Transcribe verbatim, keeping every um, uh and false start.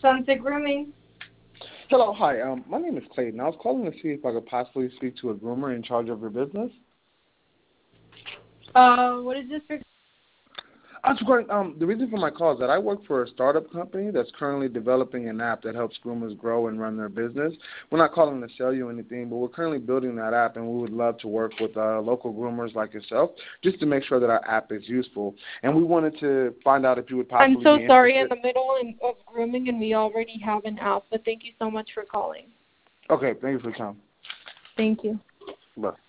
Sunset Grooming. Hello, hi. Um, my name is Clayton. I was calling to see if I could possibly speak to a groomer in charge of your business. Uh, what is this for? That's great. Um, the reason for my call is that I work for a startup company that's currently developing an app that helps groomers grow and run their business. We're not calling to sell you anything, but we're currently building that app, and we would love to work with uh, local groomers like yourself just to make sure that our app is useful. And we wanted to find out if you would possibly I'm so be sorry, in interested. the middle of grooming, and we already have an app, but thank you so much for calling. Okay, thank you for your time. Thank you. Bye.